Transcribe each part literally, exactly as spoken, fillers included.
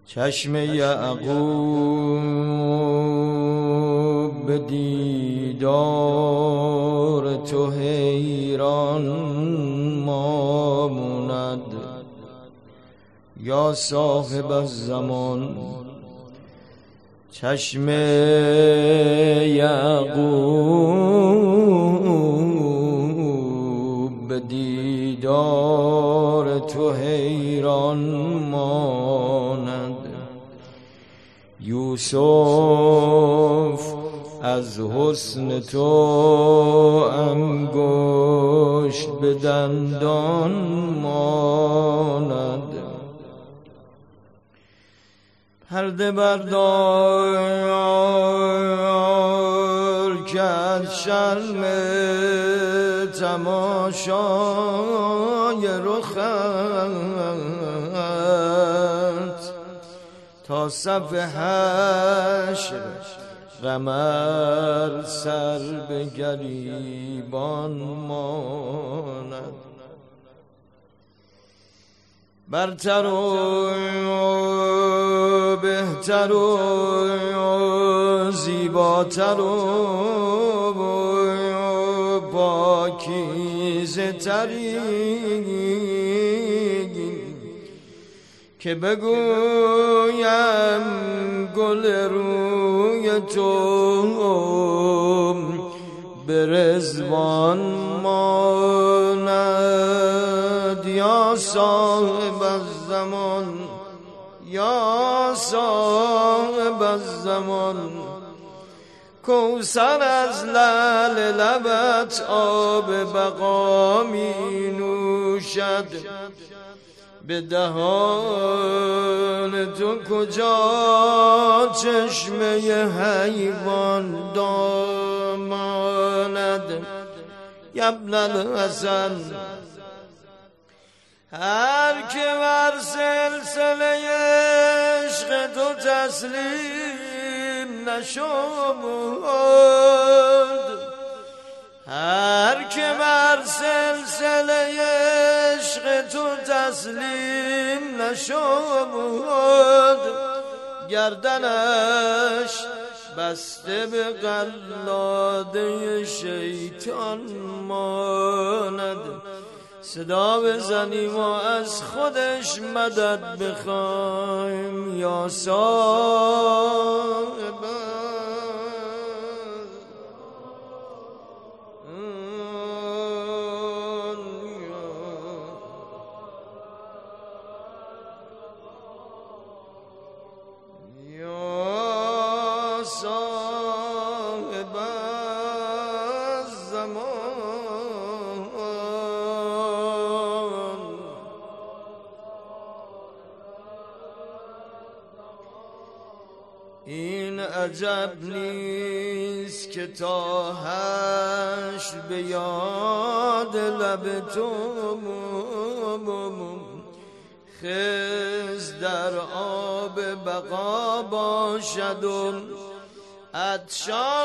چشم یعقوب به دیدار تو حیران ماند یا صاحب الزمان. چشم یعقوب به دیدار تو حیران ماند. یوسف از حسن تو انگشت به دندان ماند. پرده بردار که از شرم تماشای رخت تا صف حشر قمر سر به گریبان ماند. برتر و بهتر و زیباتر و پاکیزه تری که بگویم گل روی تو به رضوان ماند. یا صاحب الزمان یا صاحب الزمان. کوثر از لعل لبت آب بقا می نوشد. به دهان تو کجا چشمه حیوان داماند. ابن الحسن هر که بر سلسله عشق تو تسلیم نشد، هر که بر سلسله عشق تو تسلیم نشد، گردنش بسته به قلاده شیطان ماند. صدا بزنیم و از خودش مدد بخوایم یا صاحب این عجب نیست که تا حشر به یاد لب تو خضر در آب بقا باشد و عطشان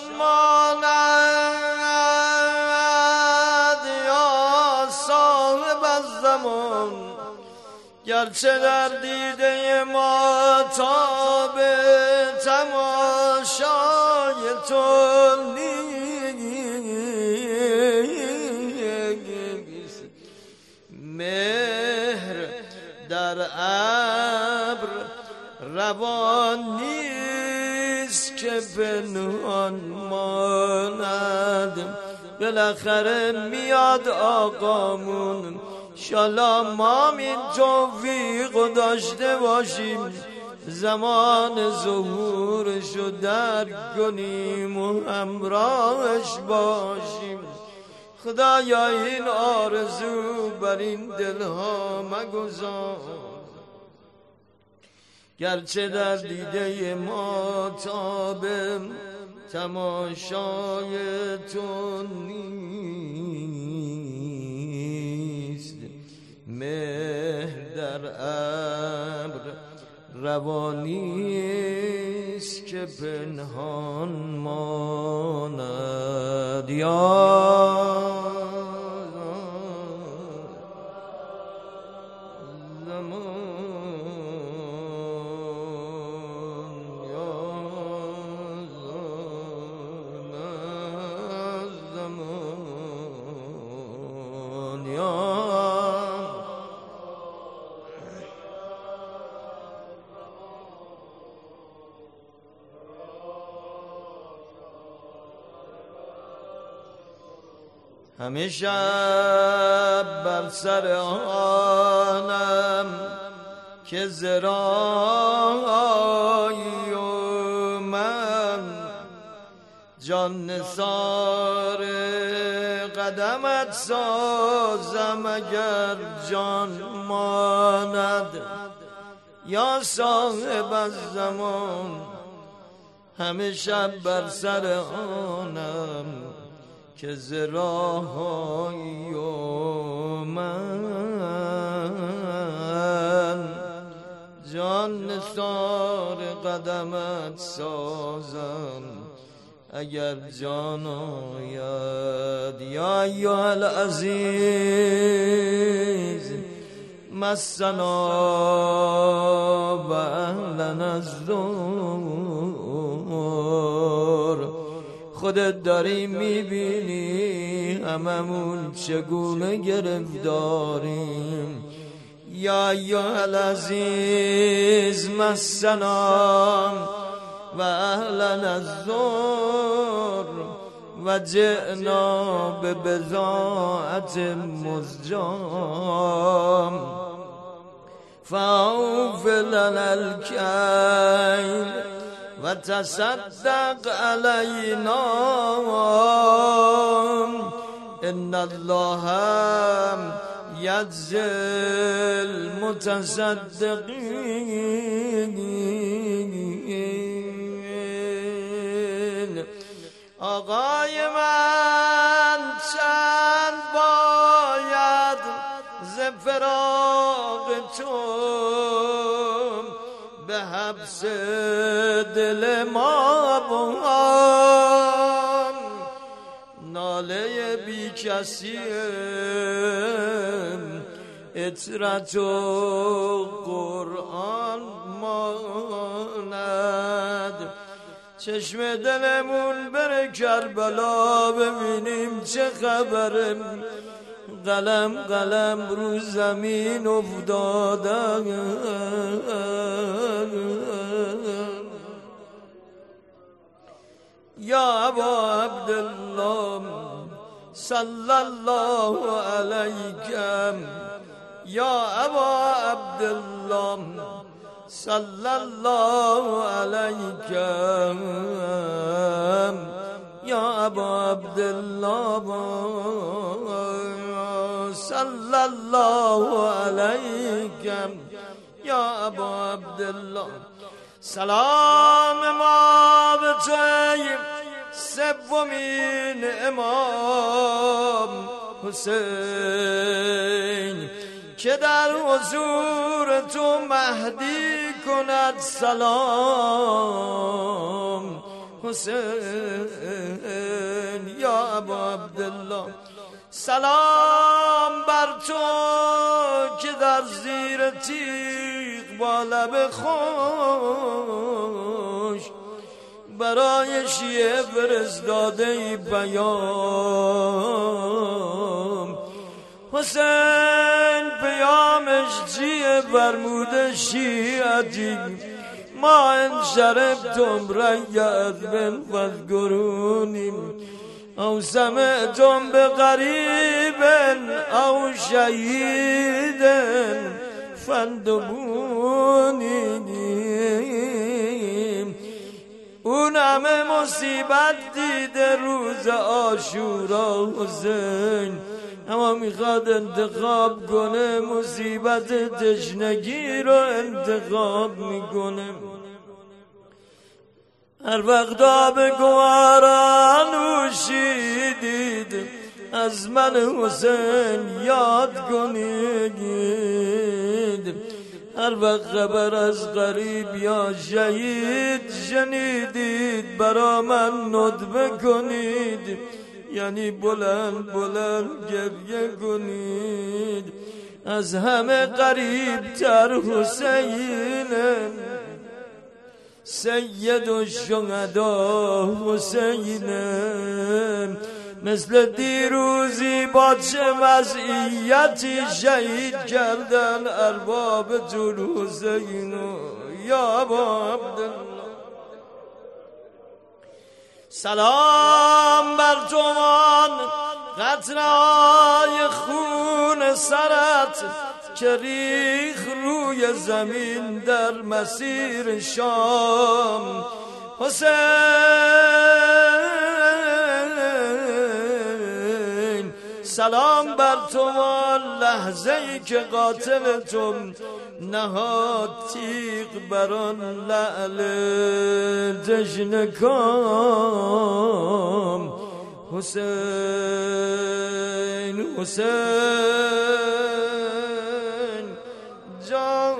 ماند یا صاحب الزمان. گرچه در دیده ما تاب تماشای تو نیست، مهر در ابر روان نیست که پنهان ماند. بالاخره میاد آقامون، انشالله ما این توفیق داشته باشیم زمان ظهورشو درک کنیم و همراهش باشیم. خدایا این آرزو بر این دلها مگذار، گرچه در دیده ما تاب تماشای تو نیست، مهر در ابر روانیست که پنهان ماند یا زمان. همیشه بر سر آنم که زرایی و من جان نثار قدمت سازم اگر جان ماند. یا صاحب الزمان همه شب بر سر آنم که زراهای و من جان نثار قدمت سازم اگر جان آید. یا ایها العزیز مسنا و اهلنا الضر. خودت داری میبینی هممون چگونه گرفتاریم. یا ایها العزیز مسنا و اهلنا الضر و جئنا به بضاعت مزجام فاوف لنا الکیل و تصدق علینا ان الله یجزی المتصدقین. آقای من چند باید ز فراق تو به حبس دل ما بام. ناله بی کسی اطرت و قرآن ماند. چشم دلمون بره کربلا ببینیم چه خبره. قلم قلم رو زمین افتاده. یا ابا عبدالله صلی الله علیکم. یا ابا عبدالله صلی الله علیکم. یا ابا عبدالله صلی الله علیکم. یا ابا عبدالله سلام ما به توی سومین امام حسین که در حضور تو مهدی کند سلام. حسین یا ابا عبدالله سلام بر تو که در زیر تیغ با لب خوش برای شیعه فرستاده پیام. حسین پیامش چیه؟ فرموده شیعتی ما انشربتم ریت من فذکرونیم او سمعتم بقریب او شهید فندبونیم. اون همه مصیبت دیده روز عاشورا حسین، اما میخواد انتخاب کنه مصیبت تشنگی رو انتخاب میکنه. هر وقت آب گوارا نوشیدید از من حسین یاد کنید. هر وقت خبر از غریب یا شهید شنیدید برا من ندبه کنید، یعنی بلند بلند گریه کنید. از همه قریب تر حسین، سید الشهدا حسین. مثل دیروزی با چه وضعیتی شهید کردن ارباب طول حسین. یا ابا عبدالله سلام بر توان قطره‌های خون سرت که ریخ روی زمین در مسیر شام. حسین سلام بر تو لحظه ای که قاتل تو نهاد تیغ بر آن لعل دژنه کام. حسین حسین جان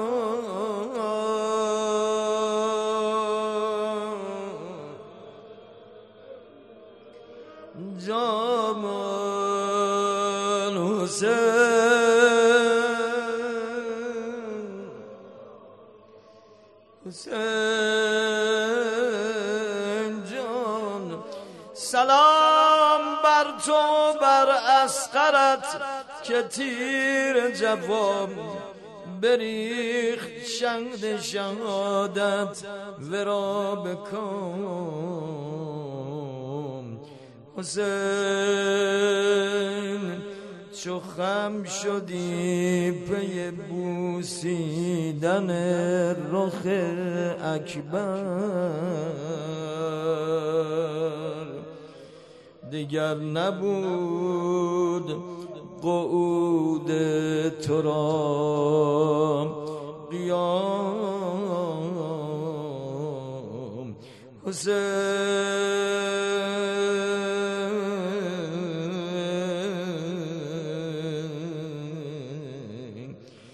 جان حسین حسین جان سلام بر تو بر اصغرت که تیر جوام بریخت شهد شهادت ورا بکام. حسین چو خم شدی پی بوسیدن رخ اکبر دیگر نبود قعود تو را قیام. حسین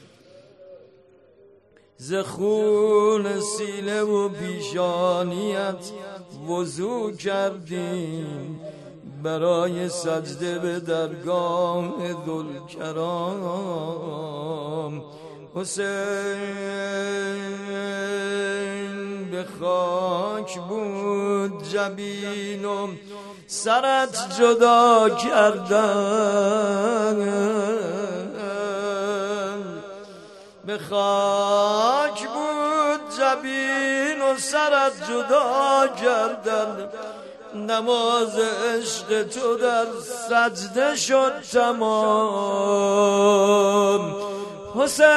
ز خون سینه و پیشانیت وضو کردیم برای سجده به درگاه ذوالکرام. حسین به خاک بود جبین و سرت جدا کردن، به خاک بود جبین و سرت جدا کردن. نماز عشق تو در سجده شد تمام. حسین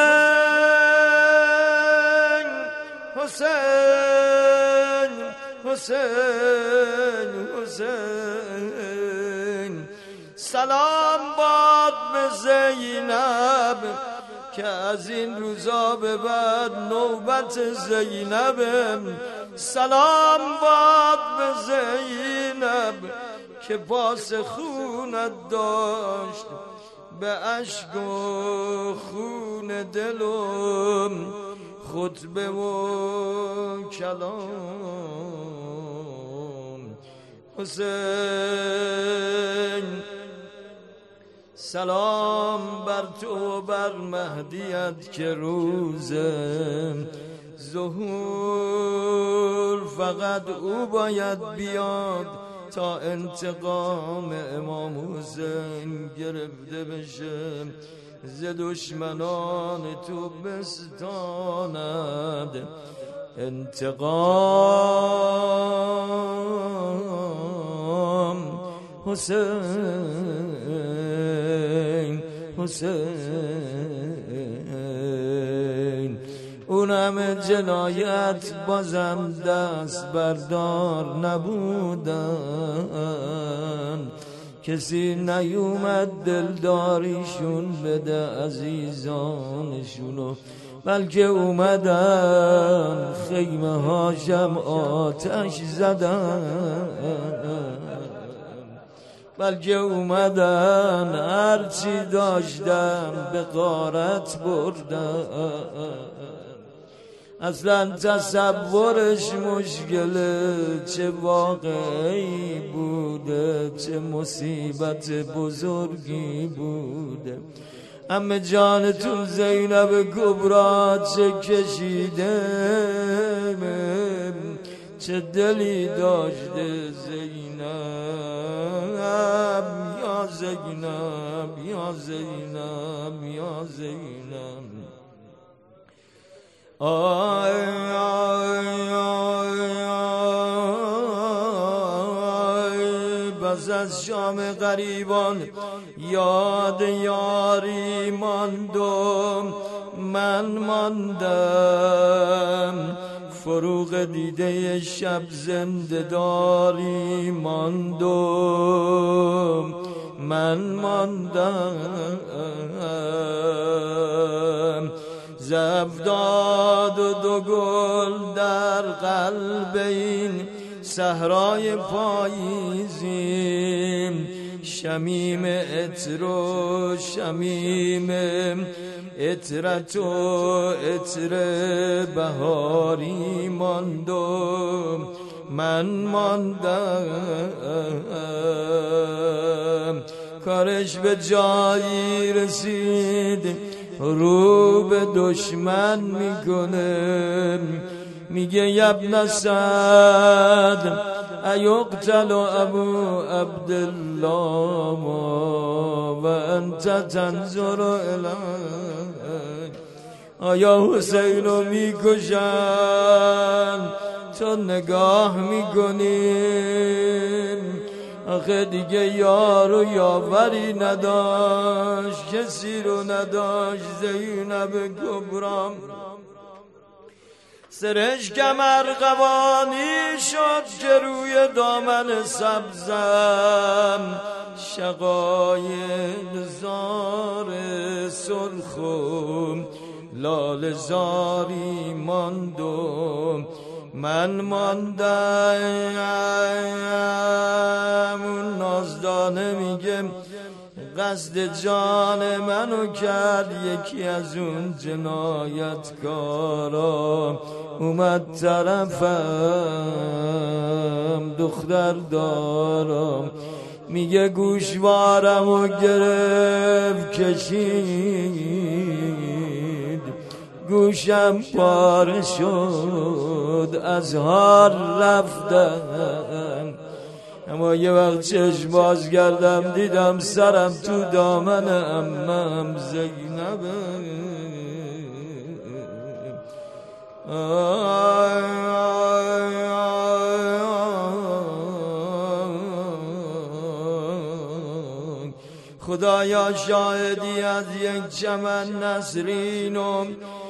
حسین حسین حسین سلام باد به زینب که از این روزا به بعد نوبت زینبه. سلام باد به زینب که پاس خونت داشت به اشک و خون دل و خطبه و کلام. حسین سلام بر تو بر مهدیت که روز ظهور فقط او باید بیاد تا انتقام امام حسین گرفته بشه، ز دشمنان تو بستاند انتقام. حسین حسین اونم جنایت بازم دست بردار نبودن، کسی نیومد دلداریشون بده عزیزانشونو، بلکه اومدن خیمه هاشم آتش زدن، بلکه اومدن هرچی داشتم به غارت بردن. اصلا تصورش مشکله، چه واقعی بوده، چه مصیبت بزرگی بوده. همه جانتون زینب کبرا چه کشیده، چه دلی داشته زینب، یا زینب یا زینب یا زینب. آی آی آی آی بس پس از شام غریبان یاد یاری ماندم من ماندم فروغ دیده شب زنده داری ماندم من ماندم زبداد و دو گل در قلب این صحرای پاییزیم شمیم عطر و شمیم عطرت و عطر بهاری ماندم من ماندم کارش به جایی رسید رو به دشمن میکنه میگه یبن اسد ایقتل ابو عبدالله و انت تنظر الیه آیا حسین رو میکشن تو نگاه میکنین آخه دیگه یار و یاوری نداشت کسی رو نداشت زینب کبرا سرش کمر قوانی شد که روی دامن سبزم شقایق زار سرخم لال زاری ماندم من ماندم اون نازدانه میگه قصد جان منو کرد یکی از اون جنایتکارا اومد طرفم دختر دارم میگه گوشوارم و گرفت کشید گوشم پاره شد از حال رفتم اما یه وقت چشم باز کردم دیدم سرم تو دامن عمم زینبه خدایا شاهدی از یک چمن نسرینم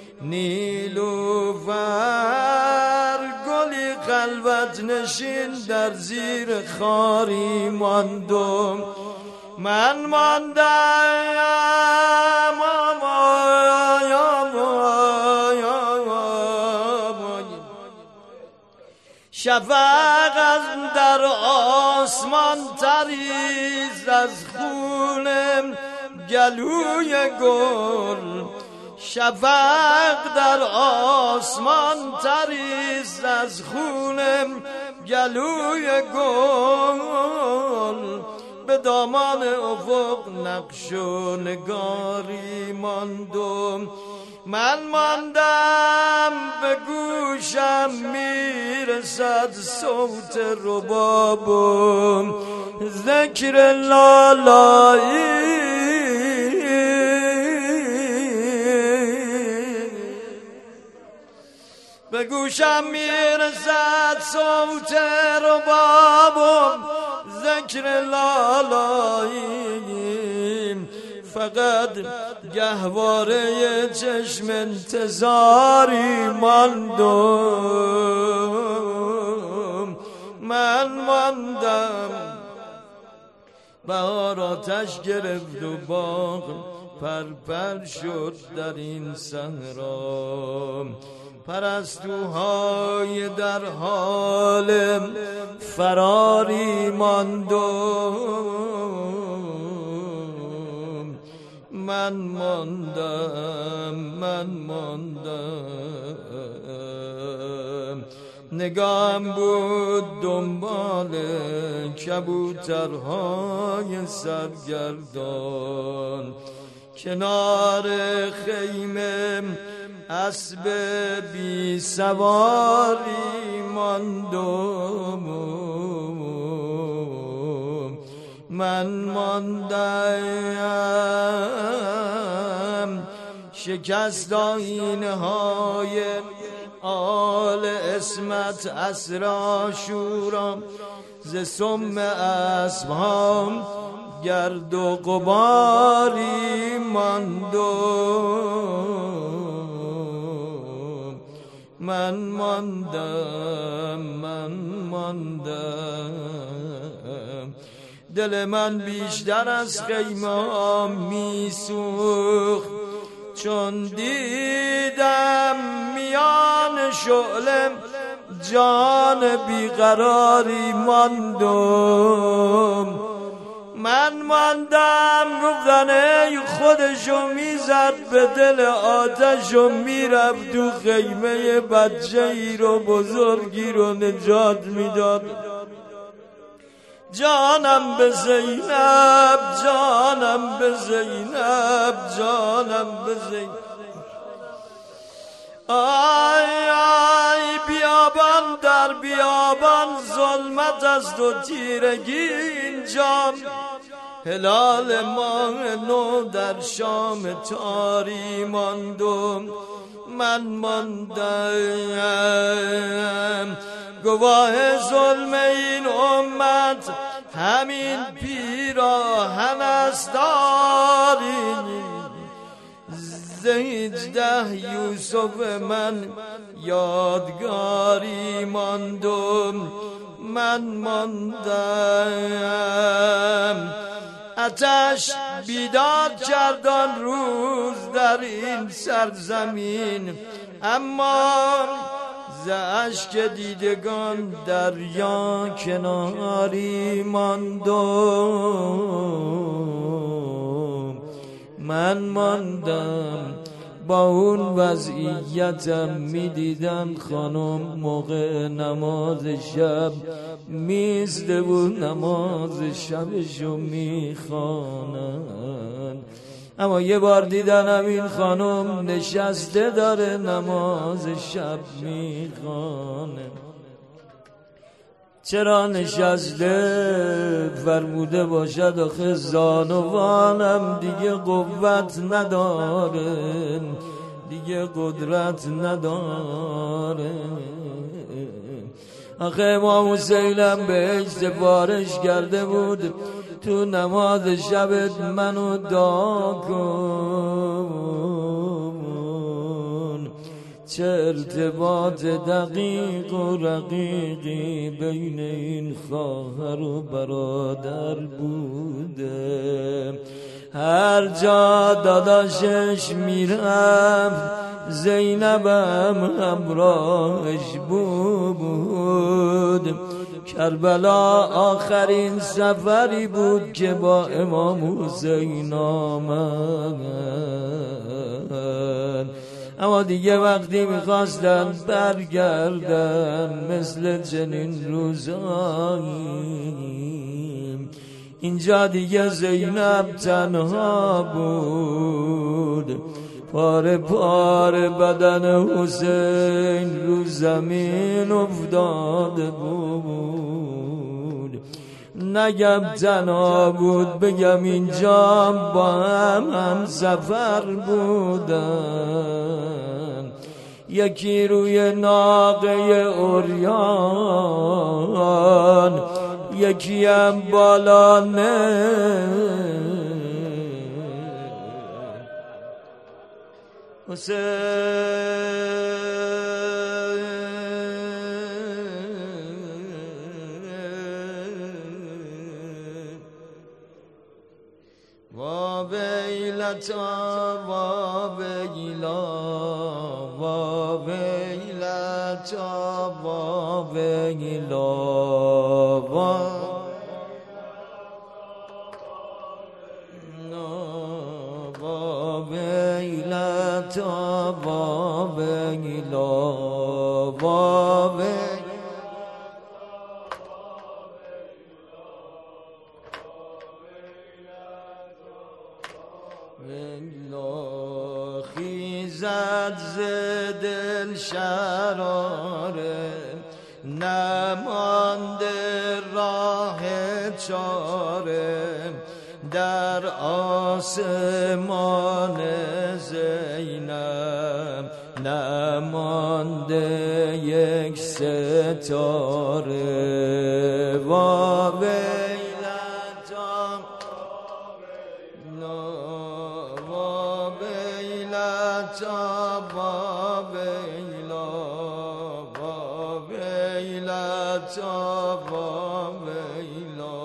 نیلوفر گلی خلوت نشین در زیر خاری ماندم من ماندم شفق از در آسمان تریز از خونم گلوی گل شفق در آسمان تریز از خونم گلوی گل به دامان افق نقش و نگاری ماندم من ماندم به گوشم میرسد صوت ربابم ذکر لالایی به گوشم میرسد صوت ربابم ذکر لالایی فقط گهواره چشم انتظاری ماندم من ماندم بهار آتش گرفت و باغ پرپر شد در این صحرا پرستوهای در حال فراری ماندم من ماندم من ماندم نگام بود دنبال کبوترهای سرگردان کنار خیمه اسب بی سواری ماندم من ماندم شکست آینه های آل اسمت اسرا شورا ز سم اسبام گرد و غباری ماندم من ماندم من ماندم دل من بیشتر از خیمه می سوخت چون دیدم میان شعله جان بیقراری ماندم من ماندم گفتن ای خودشو میزد به دل آتش و میرفت تو خیمه بچه ای رو بزرگی رو نجات میداد جانم به زینب جانم به زینب جانم به زینب آی آی بیابان در بیابان ظلمت است و تیرگی اینجا هلال ماه نو در شام تاری ماندم من ماندم گواه ظلم این امت همین پیراهن است داری زهجده یوسف من یادگاری ماندم من ماندم آتش بیداد کردان روز در این سرزمین اما ز اشک دیدگان دریا کناری ماندم من ماندم با اون وضعیتم میدیدن خانم موقع نماز شب میزده بود نماز شبشو میخوانن اما یه بار دیدنم این خانم نشسته داره نماز شب میخوانه چرا نشسته فرموده باشد آخه زانوانم دیگه قوت نداره دیگه قدرت نداره آخه امام حسینم بهش سفارش کرده بود تو نماز شبت منو دعا کن چه ارتباط دقیق و رقیقی بین این خواهر و برادر بوده هر جا داداشش میرفت زینبم همراهش بود کربلا آخرین سفری بود که با امام حسین آمد اما دیگه وقتی میخواستن برگردن مثل چنین روزایی اینجا دیگه زینب تنها بود پاره پاره بدن حسین رو زمین افتاده بود نگم تنها بود بگم اینجا با هم هم سفر بودن یکی روی ناقه اوریان یکی هم بالا نه حسین وا ویلتا وا ویلا وا ویلتا وا ویلا وا ویلتا وا ویلا وا ویلا خیزد ز دل شراره نمانده راه چاره در آسمان زینب نمانده یک ستاره وا ویلتا وا ویلتا وا ویلا وا ویلتا وا ویلا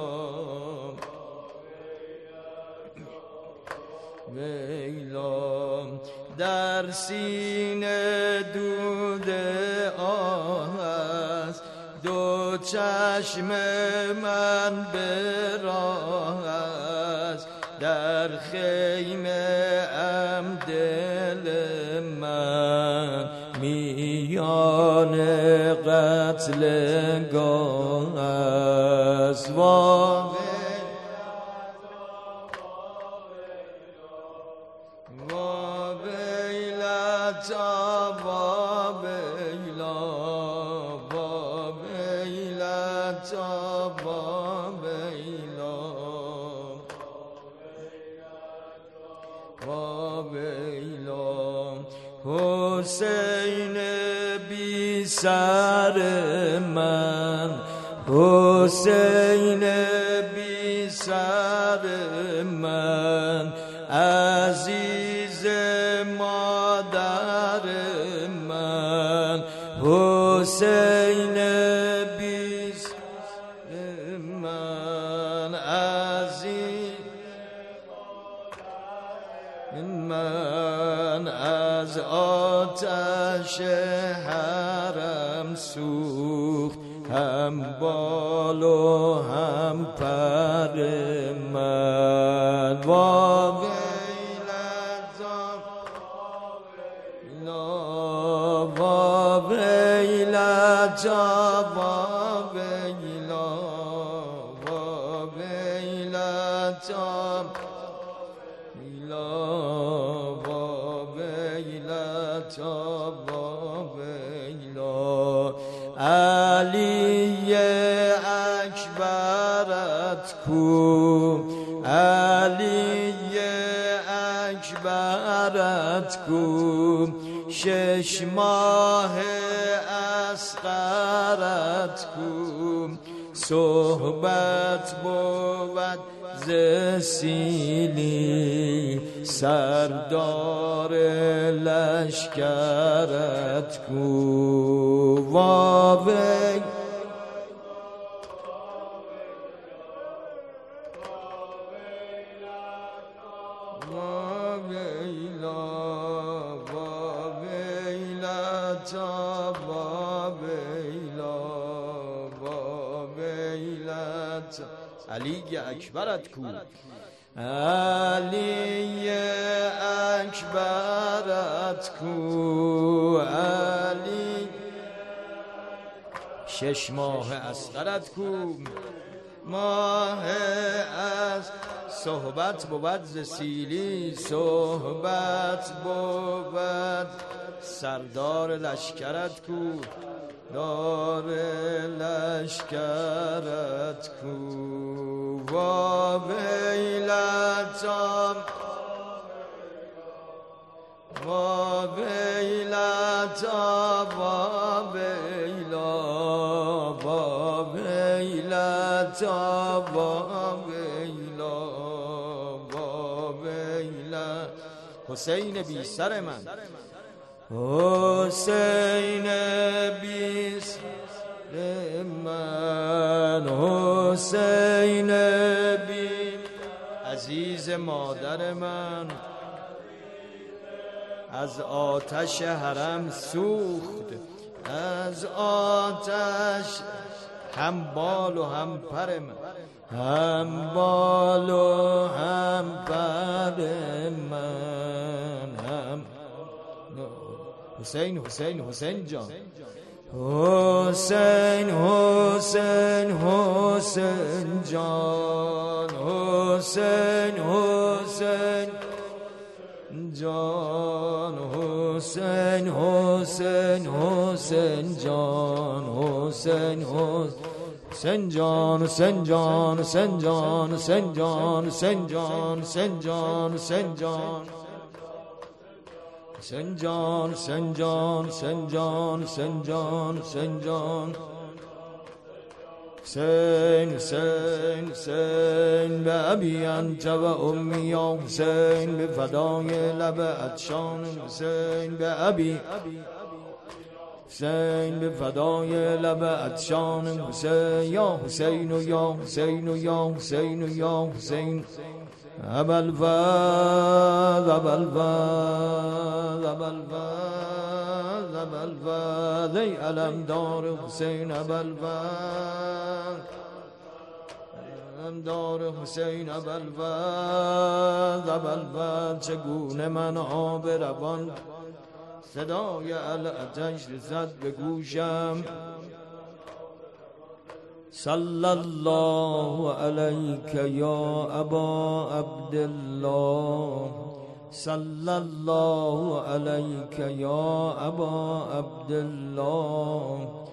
ویلا در سینه دود آه است دو چشم من به راه است در خیمه ام دل من میان قتل گاه است وا ویلتا وا ویلا وا ویلتا وا ویلا وا ویلا حسین بی سر من حسین بی سر من عزیز مادر من حسین بی سر من عزیز من از آتش حرم سوخت هم بال و هم پر من وا ویلتا وا ویلتا وا ویلا وا ویلتا وا ویلتا وا ویلا علی اکبرت کو علی اکبرت کو شش ماه اصغرت کو صحبت بود ز سیلی سردار لشکرت کو وا وی وا ویلا وا ویلتا وا ویلا وا ویلتا علی اکبرت کو علی اکبرت کو علی شش ماه اصغرت کو ماه از صحبت بود ز سیلی صحبت بود سردار لشکرت کو دار لشکرت کو وا ویلتا وا ویلتا وا ویلا وا ویلتا وا ویلا وا ویلا حسین بی سر من حسین بی سر من حسین بی عزیز مادر من از آتش حرم سوخت از آتش هم بال و هم پر من هم بال و هم پر من هم حسین حسین حسین جان حسین حسین حسین جان حسین حسین جان حسین حسین حسین جان حسین حسین جان حسین جان حسین جان حسین جان حسین جان حسین جان حسین جان سنجان سنجان سنجان سنجان سنجان سین سین سین به ابی انت و امی یا حسین به فدای لب عطشان حسین به ابی حسین به فدای لب عطشان حسین یا حسین و یا حسین و یا حسین و یا حسین ابل فضل ابل فضل ابل فضل ابل فضل ای علمدار حسین ابل فضل علمدار حسین ابل فضل ابل فضل چگونه من آب روان صدای العطش رسد به گوشم صلی الله علیک یا ابا عبدالله صلی الله علیک یا ابا عبدالله